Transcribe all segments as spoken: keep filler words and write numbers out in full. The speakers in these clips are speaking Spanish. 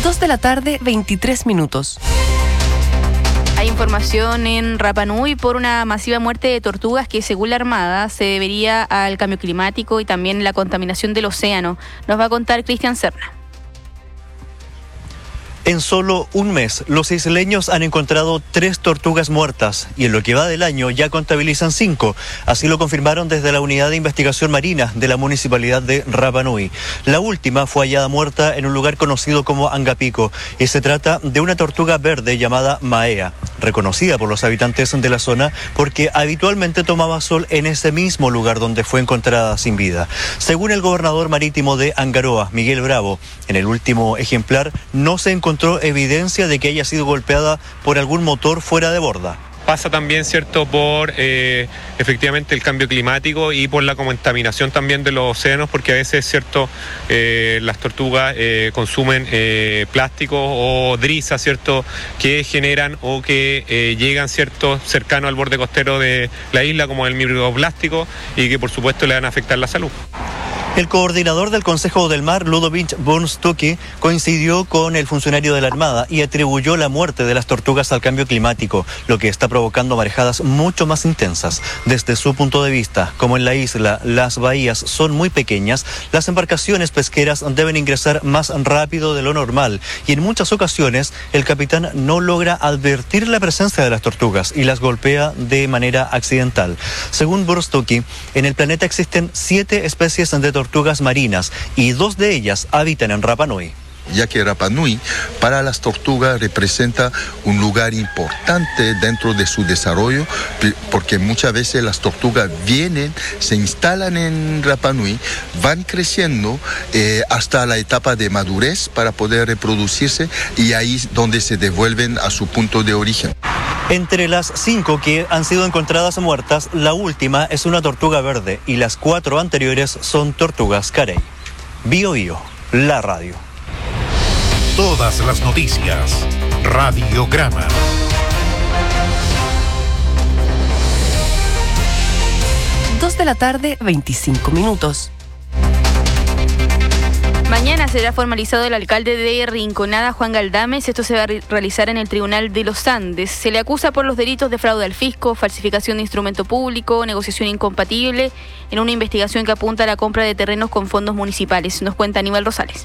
dos de la tarde, veintitrés minutos. Hay información en Rapa Nui por una masiva muerte de tortugas que, según la Armada, se debería al cambio climático y también la contaminación del océano. Nos va a contar Cristian Serna. En solo un mes, los isleños han encontrado tres tortugas muertas y en lo que va del año ya contabilizan cinco. Así lo confirmaron desde la Unidad de Investigación Marina de la Municipalidad de Rapa Nui. La última fue hallada muerta en un lugar conocido como Angapico y se trata de una tortuga verde llamada Maea, reconocida por los habitantes de la zona porque habitualmente tomaba sol en ese mismo lugar donde fue encontrada sin vida. Según el gobernador marítimo de Angaroa, Miguel Bravo, en el último ejemplar no se encontró encontró evidencia de que haya sido golpeada por algún motor fuera de borda. Pasa también, cierto, por eh, efectivamente el cambio climático y por la contaminación también de los océanos, porque a veces, cierto, eh, las tortugas eh, consumen eh, plásticos o drisas, cierto, que generan o que eh, llegan, cierto, cercano al borde costero de la isla, como el microplástico, y que por supuesto le van a afectar la salud. El coordinador del Consejo del Mar, Ludovic von Stucki, coincidió con el funcionario de la Armada y atribuyó la muerte de las tortugas al cambio climático, lo que está provocando marejadas mucho más intensas. Desde su punto de vista, como en la isla las bahías son muy pequeñas, las embarcaciones pesqueras deben ingresar más rápido de lo normal y en muchas ocasiones el capitán no logra advertir la presencia de las tortugas y las golpea de manera accidental. Según von Stucki, en el planeta existen siete especies de tortugas tortugas marinas y dos de ellas habitan en Rapa Nui. Ya que Rapa Nui para las tortugas representa un lugar importante dentro de su desarrollo, porque muchas veces las tortugas vienen, se instalan en Rapa Nui, van creciendo eh, hasta la etapa de madurez para poder reproducirse y ahí es donde se devuelven a su punto de origen. Entre las cinco que han sido encontradas muertas, la última es una tortuga verde y las cuatro anteriores son tortugas carey. Bio Bio, la radio. Todas las noticias. Radiograma. dos de la tarde, veinticinco minutos. Mañana será formalizado el alcalde de Rinconada, Juan Galdames. Esto se va a re- realizar en el Tribunal de los Andes. Se le acusa por los delitos de fraude al fisco, falsificación de instrumento público, negociación incompatible, en una investigación que apunta a la compra de terrenos con fondos municipales. Nos cuenta Aníbal Rosales.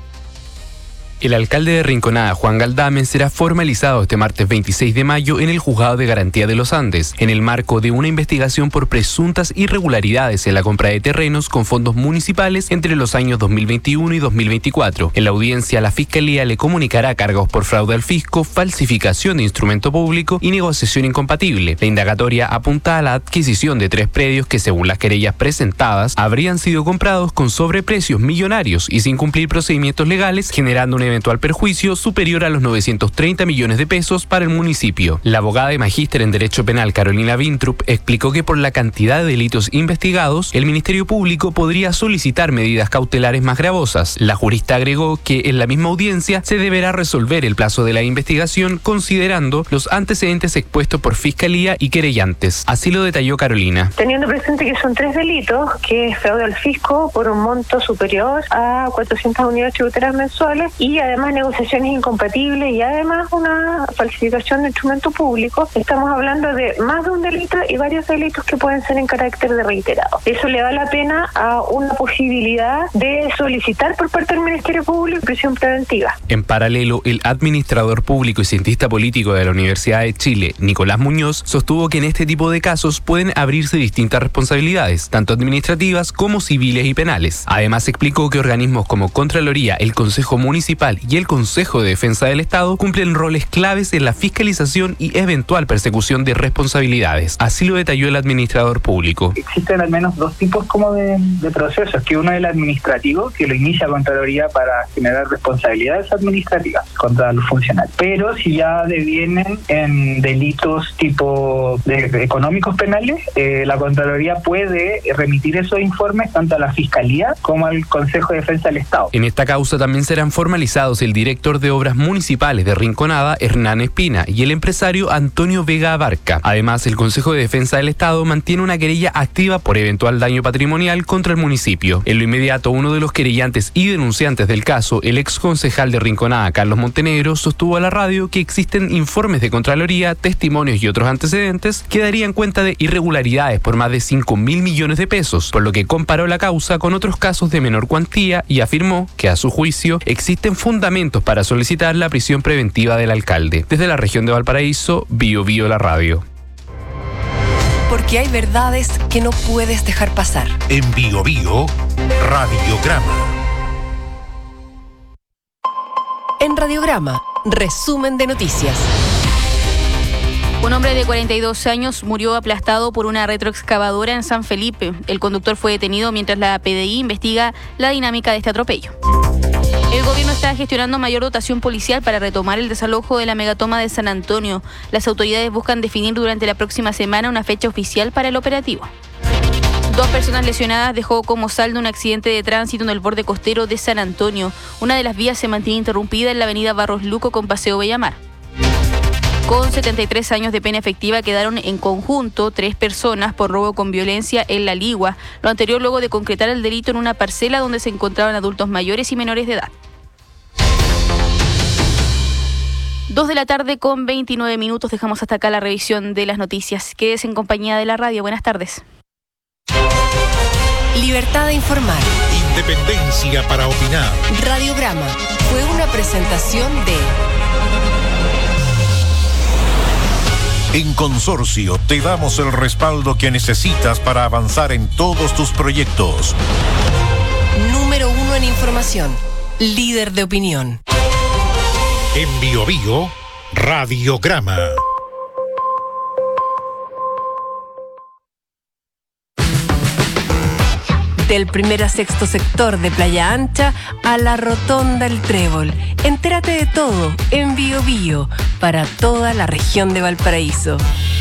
El alcalde de Rinconada, Juan Galdames, será formalizado este martes veintiséis de mayo en el Juzgado de Garantía de los Andes, en el marco de una investigación por presuntas irregularidades en la compra de terrenos con fondos municipales entre los años dos mil veintiuno y dos mil veinticuatro. En la audiencia, la Fiscalía le comunicará cargos por fraude al fisco, falsificación de instrumento público y negociación incompatible. La indagatoria apunta a la adquisición de tres predios que, según las querellas presentadas, habrían sido comprados con sobreprecios millonarios y sin cumplir procedimientos legales, generando un eventual perjuicio superior a los novecientos treinta millones de pesos para el municipio. La abogada y magíster en Derecho Penal Carolina Wintrup explicó que por la cantidad de delitos investigados, el Ministerio Público podría solicitar medidas cautelares más gravosas. La jurista agregó que en la misma audiencia se deberá resolver el plazo de la investigación considerando los antecedentes expuestos por Fiscalía y querellantes. Así lo detalló Carolina. Teniendo presente que son tres delitos, que es fraude al fisco por un monto superior a cuatrocientas unidades tributarias mensuales y además negociaciones incompatibles y además una falsificación de instrumento público, estamos hablando de más de un delito y varios delitos que pueden ser en carácter de reiterado. Eso le da la pena a una posibilidad de solicitar por parte del Ministerio Público prisión preventiva. En paralelo, el administrador público y cientista político de la Universidad de Chile, Nicolás Muñoz, sostuvo que en este tipo de casos pueden abrirse distintas responsabilidades, tanto administrativas como civiles y penales. Además, explicó que organismos como Contraloría, el Consejo Municipal y el Consejo de Defensa del Estado cumplen roles claves en la fiscalización y eventual persecución de responsabilidades. Así lo detalló el administrador público. Existen al menos dos tipos como de, de procesos, que uno es el administrativo, que lo inicia Contraloría para generar responsabilidades administrativas contra los funcionarios. Pero si ya devienen en delitos tipo de, de económicos penales, eh, la Contraloría puede remitir esos informes tanto a la Fiscalía como al Consejo de Defensa del Estado. En esta causa también serán formalizados formalizados el director de Obras Municipales de Rinconada, Hernán Espina, y el empresario Antonio Vega Abarca. Además, el Consejo de Defensa del Estado mantiene una querella activa por eventual daño patrimonial contra el municipio. En lo inmediato, uno de los querellantes y denunciantes del caso, el ex concejal de Rinconada, Carlos Montenegro, sostuvo a la radio que existen informes de Contraloría, testimonios y otros antecedentes que darían cuenta de irregularidades por más de cinco mil millones de pesos, por lo que comparó la causa con otros casos de menor cuantía y afirmó que, a su juicio, existen fundamentos para solicitar la prisión preventiva del alcalde. Desde la región de Valparaíso, Bio Bio la radio. Porque hay verdades que no puedes dejar pasar. En Bio Bio, Radiograma. En Radiograma, resumen de noticias. Un hombre de cuarenta y dos años murió aplastado por una retroexcavadora en San Felipe. El conductor fue detenido mientras la P D I investiga la dinámica de este atropello. El gobierno está gestionando mayor dotación policial para retomar el desalojo de la megatoma de San Antonio. Las autoridades buscan definir durante la próxima semana una fecha oficial para el operativo. Dos personas lesionadas dejó como saldo un accidente de tránsito en el borde costero de San Antonio. Una de las vías se mantiene interrumpida en la avenida Barros Luco con Paseo Bellamar. Con setenta y tres años de pena efectiva quedaron en conjunto tres personas por robo con violencia en La Ligua. Lo anterior luego de concretar el delito en una parcela donde se encontraban adultos mayores y menores de edad. Dos de la tarde con veintinueve minutos. Dejamos hasta acá la revisión de las noticias. Quédese en compañía de la radio. Buenas tardes. Libertad de informar. Independencia para opinar. Radiograma fue una presentación de... En Consorcio te damos el respaldo que necesitas para avanzar en todos tus proyectos. Número uno en información. Líder de opinión. En Bio Bio, Radiograma. Del primer a sexto sector de Playa Ancha a la Rotonda El Trébol. Entérate de todo en Bio Bio para toda la región de Valparaíso.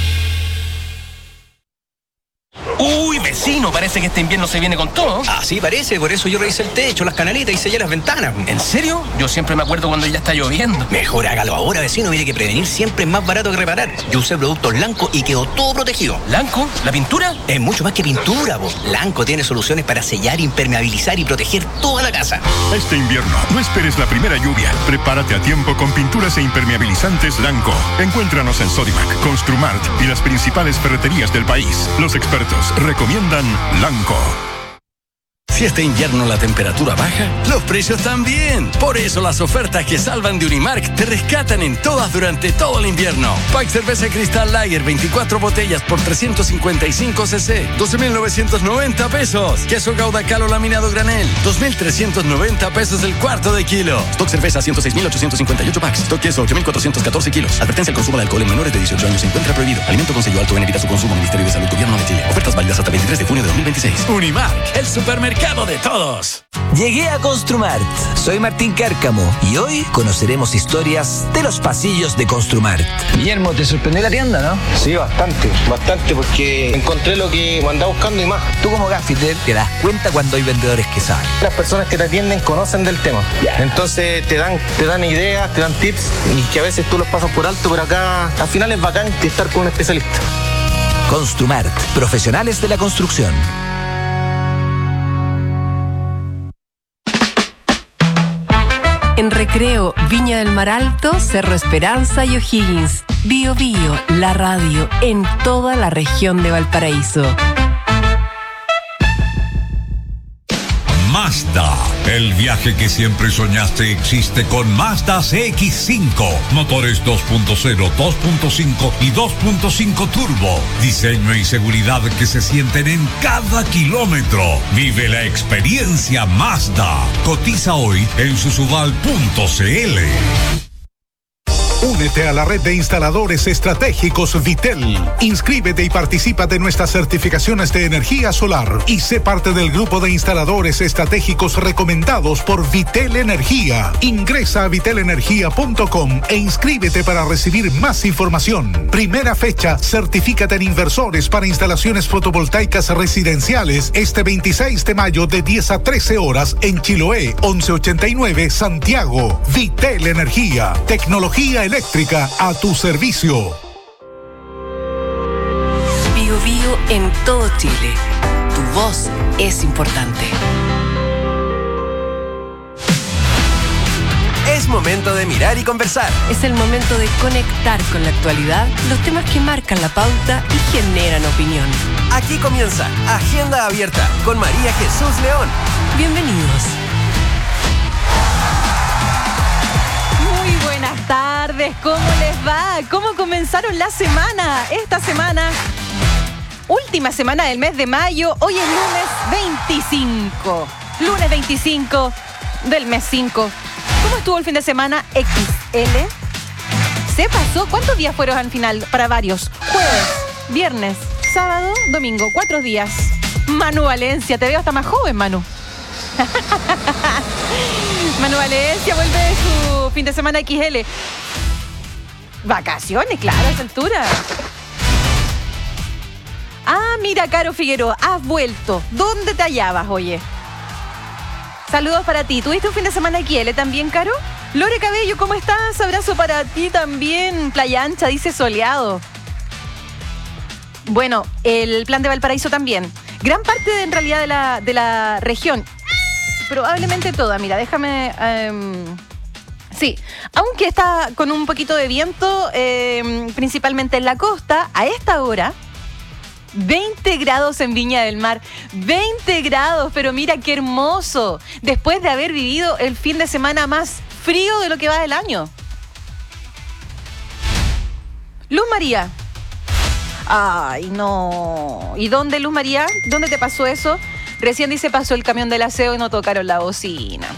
Uy, vecino, parece que este invierno se viene con todo. Ah, sí, parece, por eso yo revisé el techo, las canaletas y sellé las ventanas. ¿En serio? Yo siempre me acuerdo cuando ya está lloviendo. Mejor hágalo ahora, vecino, mire que prevenir siempre es más barato que reparar. Yo usé productos Lanco y quedó todo protegido. ¿Lanco? ¿La pintura? Es mucho más que pintura, po. Lanco tiene soluciones para sellar, impermeabilizar y proteger toda la casa. Este invierno, no esperes la primera lluvia. Prepárate a tiempo con pinturas e impermeabilizantes Lanco. Encuéntranos en Sodimac, Construmart y las principales ferreterías del país. Los expertos recomiendan Lanco. Si este invierno la temperatura baja, los precios también. Por eso las ofertas que salvan de Unimark te rescatan en todas durante todo el invierno. Pack cerveza Cristal Lager, veinticuatro botellas por trescientos cincuenta y cinco cc, doce mil novecientos noventa pesos. Queso Gouda Calo laminado granel, dos mil trescientos noventa pesos el cuarto de kilo. Stock cerveza ciento seis mil ochocientos cincuenta y ocho packs. Stock queso ocho mil cuatrocientos catorce kilos. Advertencia: el consumo de alcohol en menores de dieciocho años se encuentra prohibido. Alimento con sello alto en evita su consumo. Ministerio de Salud, Gobierno de Chile. Ofertas válidas hasta veintitrés de junio de dos mil veintiséis. Unimark, el supermercado de todos. Llegué a Construmart. Soy Martín Cárcamo y hoy conoceremos historias de los pasillos de Construmart. Guillermo, ¿te sorprendió la tienda, no? Sí, bastante, bastante, porque encontré lo que andaba buscando y más. Tú como gaffiter te das cuenta cuando hay vendedores que saben. Las personas que te atienden conocen del tema. Yeah. Entonces te dan, te dan ideas, te dan tips y que a veces tú los pasas por alto, pero acá al final es bacán estar con un especialista. Construmart, profesionales de la construcción. En Recreo, Viña del Mar Alto, Cerro Esperanza y O'Higgins. Bio Bio, la radio en toda la región de Valparaíso. Mazda. El viaje que siempre soñaste existe con Mazda C X cinco. Motores dos punto cero, dos punto cinco y dos punto cinco turbo. Diseño y seguridad que se sienten en cada kilómetro. Vive la experiencia Mazda. Cotiza hoy en susubal punto c l. Únete a la red de instaladores estratégicos Vitel. Inscríbete y participa de nuestras certificaciones de energía solar y sé parte del grupo de instaladores estratégicos recomendados por Vitel Energía. Ingresa a vitel energía punto com e inscríbete para recibir más información. Primera fecha, certifícate en inversores para instalaciones fotovoltaicas residenciales este veintiséis de mayo de diez a trece horas en Chiloé, once ochenta y nueve Santiago. Vitel Energía, tecnología eléctrica a tu servicio. Bio Bio en todo Chile. Tu voz es importante. Es momento de mirar y conversar. Es el momento de conectar con la actualidad, los temas que marcan la pauta y generan opinión. Aquí comienza Agenda Abierta con María Jesús León. Bienvenidos. Muy buenas tardes, ¿cómo les va? ¿Cómo comenzaron la semana? Esta semana, última semana del mes de mayo, hoy es lunes veinticinco. Lunes veinticinco del mes cinco. ¿Cómo estuvo el fin de semana? equis ele. ¿Se pasó? ¿Cuántos días fueron al final? Para varios. Jueves, viernes, sábado, domingo. Cuatro días. Manu Valencia, te veo hasta más joven, Manu. Manu Valencia vuelve de su fin de semana equis ele. Vacaciones, claro, a esa altura. Ah, mira, Caro Figueroa, has vuelto. ¿Dónde te hallabas, oye? Saludos para ti. ¿Tuviste un fin de semana equis ele también, Caro? Lore Cabello, ¿cómo estás? Abrazo para ti también. Playa Ancha, dice soleado. Bueno, el plan de Valparaíso también. Gran parte de, en realidad de la, de la región. Probablemente toda. Mira, déjame... Um, sí, aunque está con un poquito de viento, eh, principalmente en la costa, a esta hora... veinte grados en Viña del Mar, veinte grados, pero mira qué hermoso, después de haber vivido el fin de semana más frío de lo que va del año. Luz María. Ay, no. ¿Y dónde, Luz María? ¿Dónde te pasó eso? Recién dice pasó el camión del aseo y no tocaron la bocina.